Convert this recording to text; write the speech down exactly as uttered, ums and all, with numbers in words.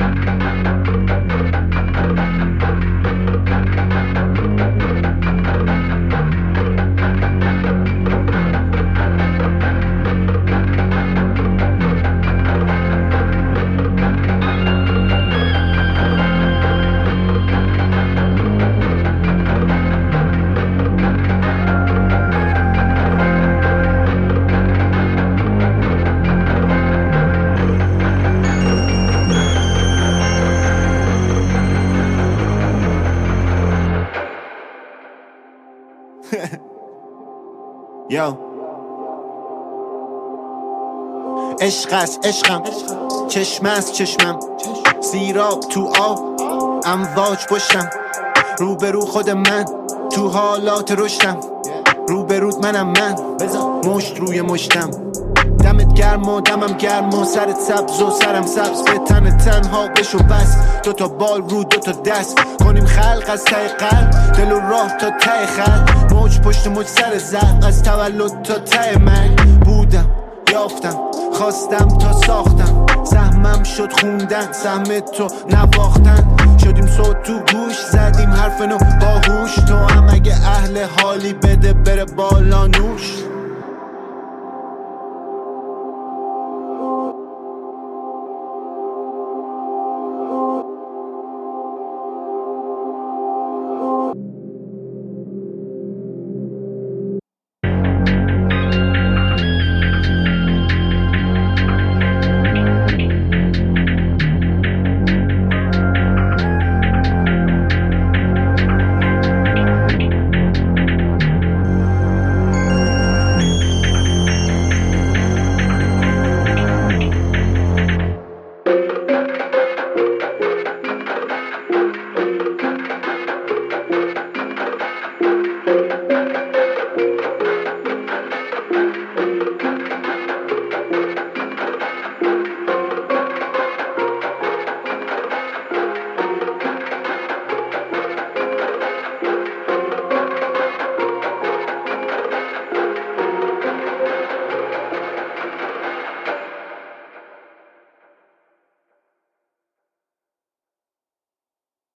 یا عشق است عشقم، چشم است چشمم، سیراب تو آب امواج پشتم، روبرو خود من تو حالات رشدم، روبرود منم من مشت روی مشتم، دمت گرم و دمم گرم و سرت سبز و سرم سبز، به تن تنها بشو بس، دوتا بال رو دوتا دست کنیم خلق از ته قلب، دل و راه تا ته خلق، موج پشت موج سر زرق، از تولد تا ته مرگ، بودم یافتم خواستم تا ساختم، سهمم شد خوندن سهم تو نواختن، شدیم صوت تو گوش زدیم حرف نو باهوش، تو هم اگه اهل حالی بده بره بالا نوش.